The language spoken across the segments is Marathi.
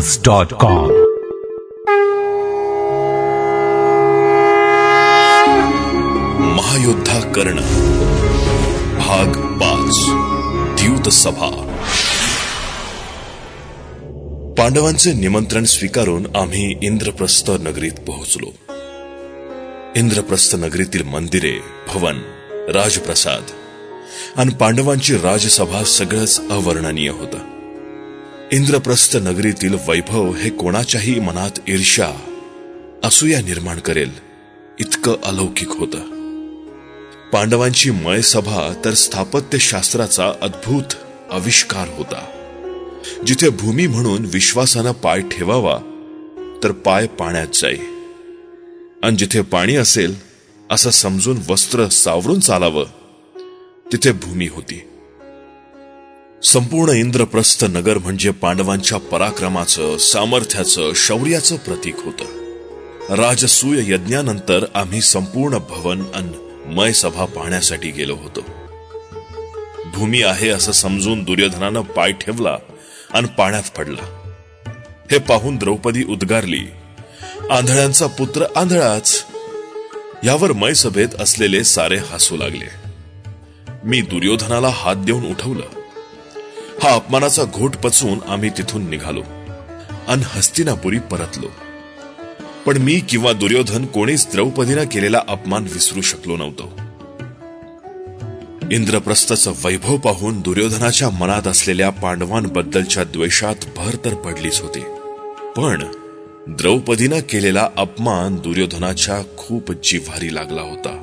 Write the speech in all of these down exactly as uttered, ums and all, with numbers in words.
इतिहास डॉट कॉम। महायोद्धा कर्ण भाग पाच, द्यूत सभा। पांडवांचे निमंत्रण स्वीकारून आम्ही इंद्रप्रस्थ नगरीत पोहोचलो। इंद्रप्रस्थ नगरीतील मंदिरे, भवन, राजप्रसाद आणि पांडवांची राजसभा सगळंच अवर्णनीय होतं। इंद्रप्रस्थ नगरीतील वैभव हे कोणाच्याही मनात ईर्ष्या, असूया निर्माण करेल इतकं अलौकिक होतं। पांडवांची मयसभा तर स्थापत्यशास्त्राचा अद्भुत आविष्कार होता, जिथे भूमी म्हणून विश्वासानं पाय ठेवावा तर पाय पाण्यात जाई, आणि जिथे पाणी असेल असं समजून वस्त्र सावरून चालावं तिथे भूमी होती। संपूर्ण इंद्रप्रस्थ नगर म्हणजे पांडवांच्या पराक्रमाचं, सामर्थ्याचं, शौर्याचं प्रतीक होतं। राजसूय यज्ञानंतर आम्ही संपूर्ण भवन आणि मयसभा पाहण्यासाठी गेलो होतो। भूमी आहे असं समजून दुर्योधनानं पाय ठेवला आणि पाण्यात पडला। हे पाहून द्रौपदी उद्गारली, आंधळ्यांचा पुत्र आंधळाच। यावर मयसभेत असलेले सारे हसू लागले। मी दुर्योधनाला हात देऊन उठवलं। हा अपमानाचा घोट पचवून आम्ही तिथून निघालो आणि हस्तिनापुरी परतलो। पण मी किंवा दुर्योधन कोणीच द्रौपदीनं केलेला अपमान विसरू शकलो नव्हतो। इंद्रप्रस्थाचं वैभव पाहून दुर्योधनाच्या मनात असलेल्या पांडवांबद्दलच्या द्वेषात भर तर पडलीच होती, पण द्रौपदीनं केलेला अपमान दुर्योधनाच्या खूप जिव्हारी लागला होता।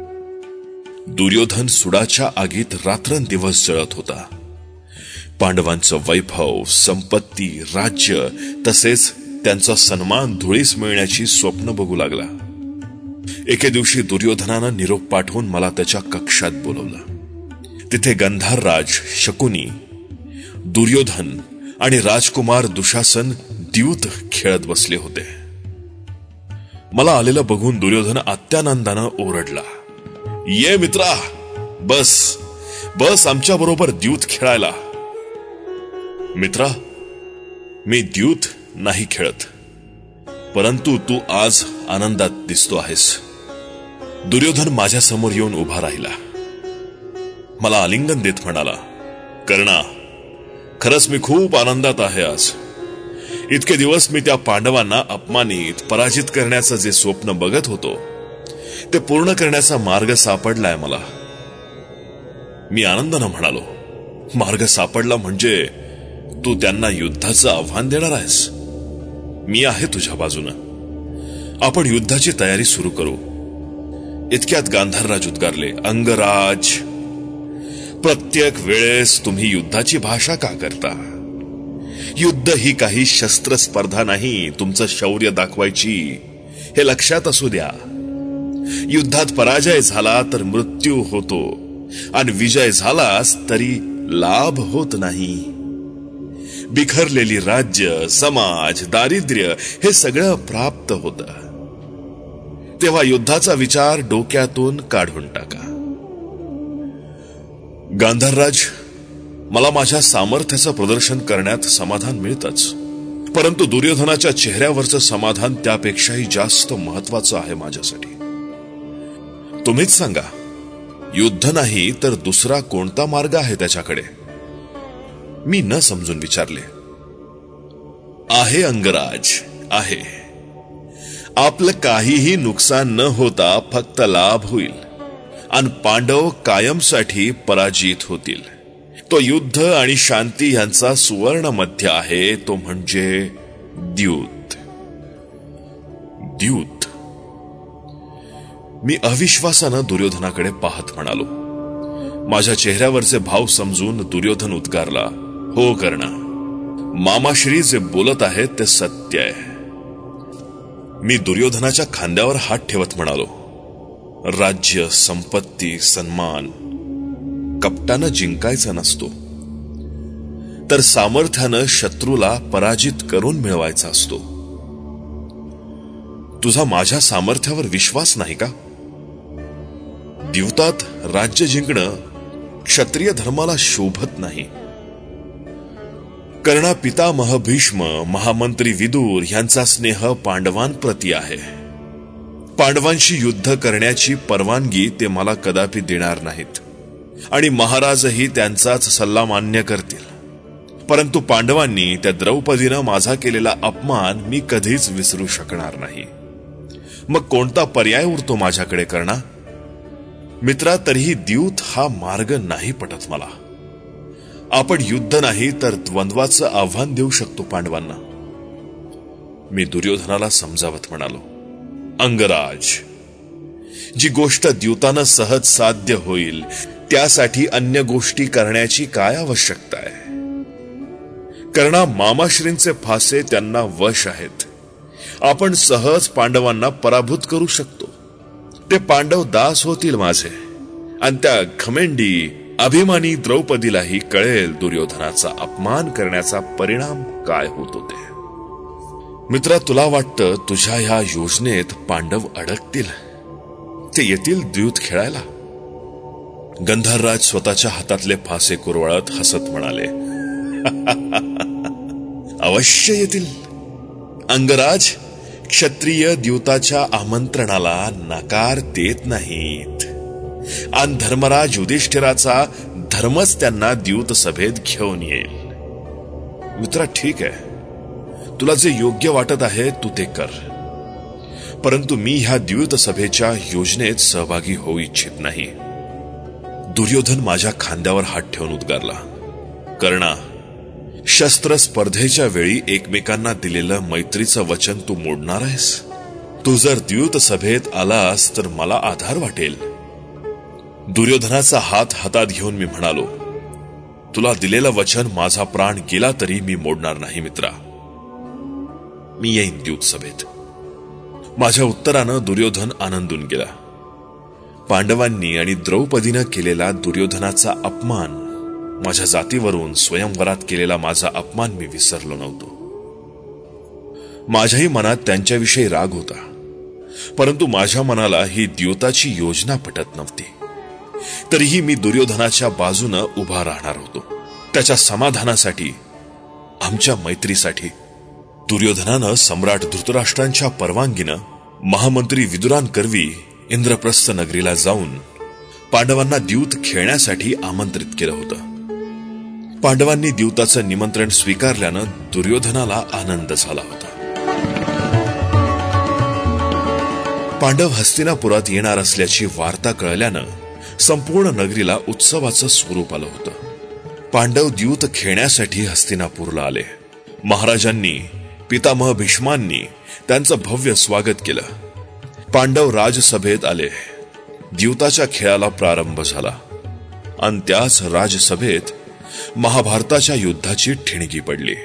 दुर्योधन सुडाच्या आगीत रात्रंदिवस जळत होता। पांडवांचं वैभव, संपत्ती, राज्य तसेच त्यांचा सन्मान धुळीस मिळण्याची स्वप्न बघू लागला। एके दिवशी दुर्योधनानं निरोप पाठवून मला त्याच्या कक्षात बोलवलं। तिथे गंधारराज, शकुनी, दुर्योधन आणि राजकुमार दुशासन द्यूत खेळत बसले होते। मला आलेलं बघून दुर्योधन अत्यानंदानं ओरडला, ये मित्रा, बस बस आमच्या बरोबर द्यूत खेळायला। मित्रा, मी द्यूत नाही खेळत, परंतु तू आज आनंदात दिसतो आहेस। दुर्योधन माझ्या समोर येऊन उभा राहिला। मला आलिंगन देत म्हणाला, कर्णा, खरंच मी खूप आनंदात आहे आज। इतके दिवस मी त्या पांडवांना अपमानित, पराजित करण्याचं जे स्वप्न बघत होतो ते पूर्ण करण्याचा मार्ग सापडलाय मला। मी आनंदानं म्हणालो, मार्ग सापडला म्हणजे तू त्यांना युद्धाचं आव्हान देणार आहेस? मी आहे तुझ्या बाजूनं। आपण युद्धाची तयारी सुरू करू। इतक्यात गांधारराज उद्गारले, अंगराज, प्रत्येक वेळेस तुम्ही युद्धाची भाषा का करता? युद्ध ही काही शस्त्र स्पर्धा नाही तुमचं शौर्य दाखवायची, हे लक्षात असू द्या। युद्धात पराजय झाला तर मृत्यू होतो आणि विजय झालास तरी लाभ होत नाही। बिखरलेली राज्य, समाज, दारिद्र्य हे सगळं प्राप्त होतं। तेव्हा युद्धाचा विचार डोक्यातून काढून टाका। गांधारराज, मला माझ्या सामर्थ्याचं प्रदर्शन करण्यात समाधान मिळतच, परंतु दुर्योधनाच्या चेहऱ्यावरचं समाधान त्यापेक्षाही जास्त महत्वाचं आहे माझ्यासाठी। तुम्हीच सांगा, युद्ध नाही तर दुसरा कोणता मार्ग आहे त्याच्याकडे? मी न समजून विचारले। आहे अंगराज, आहे। आपलं काहीही नुकसान न होता फक्त लाभ होईल आणि पांडव कायमसाठी पराजित होतील। तो युद्ध आणि शांती यांचा सुवर्ण मध्य आहे, तो म्हणजे द्यूत। द्यूत। मी अविश्वासानं दुर्योधनाकडे पाहत म्हणालो। माझ्या चेहऱ्यावरचे भाव समजून दुर्योधन उद्गारला, हो कर्णा, मामाश्री जे बोलत आहेत ते सत्य आहे। मी दुर्योधनाच्या खांद्यावर हात ठेवत म्हणालो, राज्य, संपत्ती, सन्मान कपटानं जिंकायचा नसतो, तर सामर्थ्यानं शत्रूला पराजित करून मिळवायचा असतो। तुझा माझ्या सामर्थ्यावर विश्वास नाही का? द्यूतात राज्य जिंकणं क्षत्रिय धर्माला शोभत नाही। कर्णा पितामह भीष्म, महामंत्री विदुर यांचा स्नेह पांडवांप्रती आहे. पांडवांशी युद्ध करण्याची परवानगी ते मला कदापि देणार नाहीत आणि महाराजही त्यांचाच सल्ला मान्य करतील. परंतु पांडवांनी त्या द्रौपदीनं माझा केलेला अपमान मी कधीच विसरू शकणार नाही. मग कोणता पर्याय उरतो माझ्याकडे कर्णा? मित्रा, तरीही द्यूत हा मार्ग नाही पटत मला. आपण युद्ध नाही तर द्वंद्वाचं आव्हान देऊ शकतो पांडवांना. मी दुर्योधनाला समजावत म्हणालो, अंगराज, जी गोष्ट द्यूतानं सहज साध्य होईल त्यासाठी अन्य गोष्टी करण्याची काय आवश्यकता आहे? कर्णा, मामाश्रींचे फासे त्यांना वश आहेत. आपण सहज पांडवांना पराभूत करू शकतो. ते पांडव दास होतील माझे आणि त्या घमेंडी अभिमानी द्रौपदीलाही कळेल दुर्योधनाचा अपमान करण्याचा परिणाम काय होतो ते. मित्रा, तुला वाटतं तुझ्या ह्या योजनेत पांडव अडकतील? ते येतील द्यूत खेळायला? गंधर्वराज स्वतःच्या हातातले फासे कुरवाळत हसत म्हणाले, अवश्य येतील. अंगराज, क्षत्रिय द्यूताच्या आमंत्रणाला नकार देत नाहीत आणि धर्मराज युधिष्ठिराचा धर्मच त्यांना द्यूत सभेत घेऊन येईल. मित्रा, ठीक आहे, तुला जे योग्य वाटत आहे तू ते कर. परंतु मी ह्या द्यूत सभेच्या योजनेत सहभागी होऊ इच्छित नाही. दुर्योधन माझ्या खांद्यावर हात ठेवून उद्गारला, कर्णा, शस्त्र स्पर्धेच्या वेळी एकमेकांना दिलेलं मैत्रीचं वचन तू मोडणार आहेस? तू जर द्यूत सभेत आलास तर मला आधार वाटेल. दुर्योधनाचा हात हातात घेऊन मी म्हणालो, तुला दिलेलं वचन माझा प्राण गेला तरी मी मोडणार नाही मित्रा. मी येईन द्यूत सभेत. माझ्या उत्तरानं दुर्योधन आनंदून गेला. पांडवांनी आणि द्रौपदीनं केलेला दुर्योधनाचा अपमान, माझ्या जातीवरून स्वयंवरात केलेला माझा अपमान मी विसरलो नव्हतो. माझ्याही मनात त्यांच्याविषयी राग होता, परंतु माझ्या मनाला ही द्यूताची योजना पटत नव्हती. तरीही मी दुर्योधनाच्या बाजूनं उभा राहणार होतो, त्याच्या समाधानासाठी, आमच्या मैत्रीसाठी. दुर्योधनानं सम्राट धृतराष्ट्रांच्या परवानगीनं महामंत्री विदुरांकरवी इंद्रप्रस्थ नगरीला जाऊन पांडवांना द्यूत खेळण्यासाठी आमंत्रित केलं होतं. पांडवांनी द्यूताचं निमंत्रण स्वीकारल्यानं दुर्योधनाला आनंद झाला होता. पांडव हस्तिनापुरात येणार असल्याची वार्ता कळल्यानं संपूर्ण नगरीला उत्सवाचं स्वरूप आलं होतं. पांडव द्यूत खेळण्यासाठी हस्तिनापूरला आले. महाराजांनी, पितामह भीष्मांनी त्यांचं भव्य स्वागत केलं. पांडव राजसभेत आले. द्यूताच्या खेळाला प्रारंभ झाला आणि त्याच राजसभेत महाभारताच्या युद्धाची ठिणगी पडली.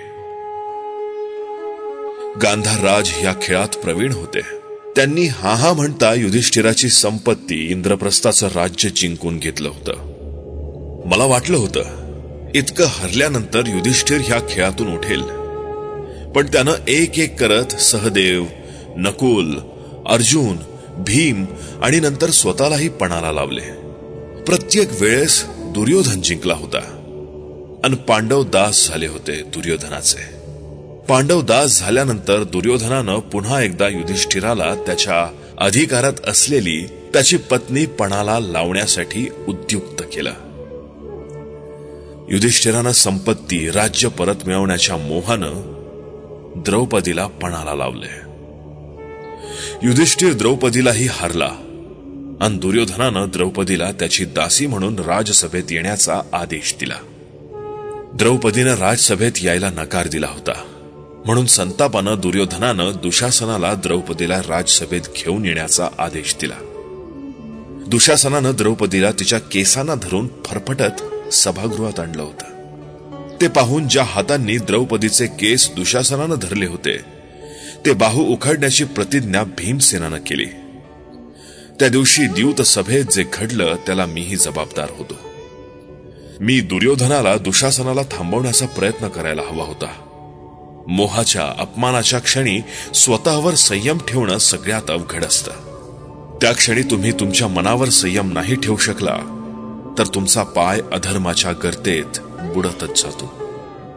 गांधारराज या खेळात प्रवीण होते. त्यांनी हा हा म्हणता युधिष्ठिराची संपत्ती, इंद्रप्रस्थाचं राज्य जिंकून घेतलं होतं. मला वाटलं होतं इतकं हरल्यानंतर युधिष्ठिर ह्या खेळातून उठेल, पण त्यानं एक एक करत सहदेव, नकुल, अर्जुन, भीम आणि नंतर स्वतःलाही पणाला लावले. प्रत्येक वेळेस दुर्योधन जिंकला होता आणि पांडव दास झाले होते दुर्योधनाचे. पांडव दास झाल्यानंतर दुर्योधनानं पुन्हा एकदा युधिष्ठिराला त्याच्या अधिकारात असलेली त्याची पत्नी पणाला लावण्यासाठी उद्युक्त केलं. युधिष्ठिरानं संपत्ती, राज्य परत मिळवण्याच्या मोहानं द्रौपदीला पणाला लावले. युधिष्ठिर द्रौपदीलाही हारला आणि दुर्योधनानं द्रौपदीला त्याची दासी म्हणून राजसभेत येण्याचा आदेश दिला. द्रौपदीनं राजसभेत यायला नकार दिला होता, म्हणून संतापानं दुर्योधनानं दुशासनाला द्रौपदीला राजसभेत घेऊन येण्याचा आदेश दिला. दुशासनानं द्रौपदीला तिच्या केसांना धरून फरफटत सभागृहात आणलं होतं. ते पाहून ज्या हातांनी द्रौपदीचे केस दुशासनानं धरले होते ते बाहू उखडण्याची प्रतिज्ञा भीमसेनानं केली. त्या दिवशी द्यूत सभेत जे घडलं त्याला मीही जबाबदार होतो. मी दुर्योधनाला दुशासनाला थांबवण्याचा प्रयत्न करायला हवा होता. मोहाच्या, अपमानाच्या क्षणी स्वतःवर संयम ठेवणं सगळ्यात अवघड असतं. त्या क्षणी तुम्ही तुमच्या मनावर संयम नाही ठेवू शकला तर तुमचा पाय अधर्माच्या गर्तेत बुडतच जातो.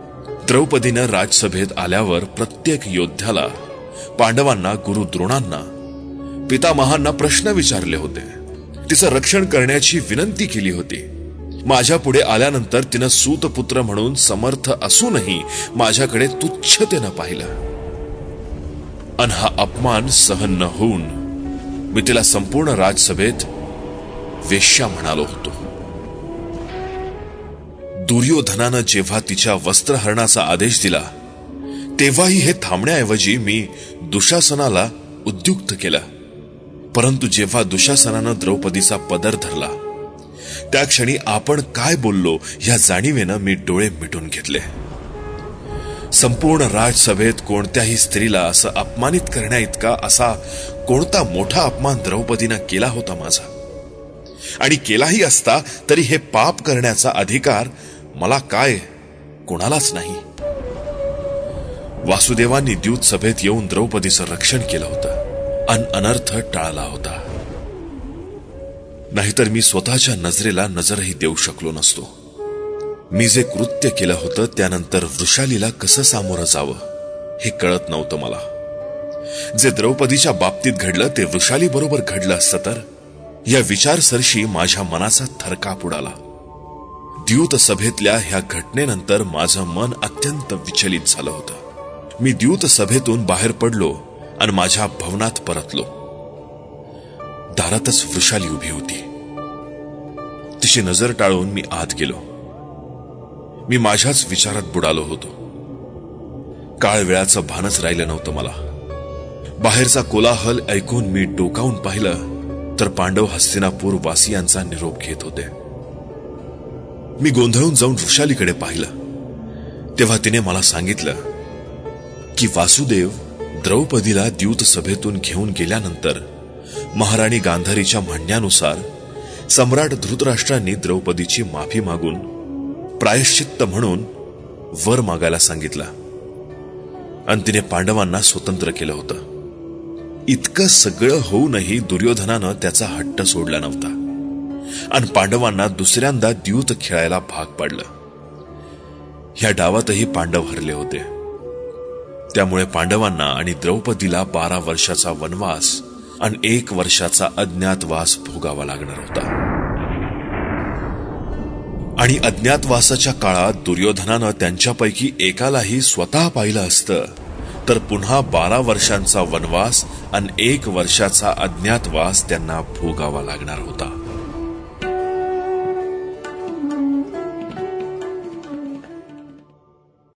द्रौपदीनं राजसभेत आल्यावर प्रत्येक योद्ध्याला, पांडवांना, गुरु द्रोणांना, पितामहांना प्रश्न विचारले होते. तिचं रक्षण करण्याची विनंती केली होती. माझ्या पुढे आल्यानंतर तिनं सूतपुत्र म्हणून समर्थ असूनही माझ्याकडे तुच्छतेनं पाहिलं. अन हा अपमान सहन न होऊन मी तिला संपूर्ण राजसभेत वेश्या म्हणालो होतो. दुर्योधनानं जेव्हा तिच्या वस्त्रहरणाचा आदेश दिला तेव्हाही हे थांबण्याऐवजी मी दुशासनाला उद्युक्त केलं. परंतु जेव्हा दुशासनानं द्रौपदीचा पदर धरला त्या क्षणी आपण काय बोललो ह्या जाणीवेनं मी डोळे मिटून घेतले. संपूर्ण राजसभेत कोणत्याही स्त्रीला असं अपमानित करण्या इतका असा कोणता मोठा अपमान द्रौपदीनं केला होता माझा, आणि केलाही असता तरी हे पाप करण्याचा अधिकार मला काय, कोणालाच नाही. वासुदेवांनी द्यूत सभेत येऊन द्रौपदीचं रक्षण केलं होतं, अन अनर्थ टाळला होता. नाहीतर मी स्वतःच्या नजरेला नजरही देऊ शकलो नसतो. मी जे कृत्य केलं होतं त्यानंतर वृषालीला कसं सामोरं जावं हे कळत नव्हतं मला. जे द्रौपदीच्या बाबतीत घडलं ते वृषाली बरोबर घडलं असतं तर, या विचारसरशी माझ्या मनाचा थरकाप उडाला. द्यूत सभेतल्या ह्या घटनेनंतर माझं मन अत्यंत विचलित झालं होतं. मी द्यूत सभेतून बाहेर पडलो आणि माझ्या भवनात परतलो. दारातच वृषाली उभी होती. तिची नजर टाळून मी आत गेलो. मी माझ्याच विचारात बुडालो होतो. काळ वेळाचं भानच राहिलं नव्हतं मला. बाहेरचा कोलाहल ऐकून मी डोकावून पाहिलं तर पांडव हस्तिनापूर वासियांचा निरोप घेत होते. मी गोंधळून जाऊन वृषालीकडे पाहिलं तेव्हा तिने मला सांगितलं की वासुदेव द्रौपदीला द्यूत सभेतून घेऊन गेल्यानंतर महाराणी गांधारीच्या म्हणण्यानुसार सम्राट धृतराष्ट्रांनी द्रौपदीची माफी मागून प्रायश्चित्त म्हणून वर मागायला सांगितला आणि तिने पांडवांना स्वतंत्र केलं होतं. इतकं सगळं होऊनही दुर्योधनानं त्याचा हट्ट सोडला नव्हता आणि पांडवांना दुसऱ्यांदा द्यूत खेळायला भाग पाडलं. ह्या डावातही पांडव हरले होते. त्यामुळे पांडवांना आणि द्रौपदीला बारा वर्षाचा वनवास आणि एक वर्षाचा अज्ञातवास भोगावा लागणार होता. आणि अज्ञातवासाच्या काळात दुर्योधनानं त्यांच्यापैकी एकालाही स्वतः पाहिलं असतं तर पुन्हा बारा वर्षांचा वनवास आणि एक वर्षाचा अज्ञातवास त्यांना भोगावा लागणार होता.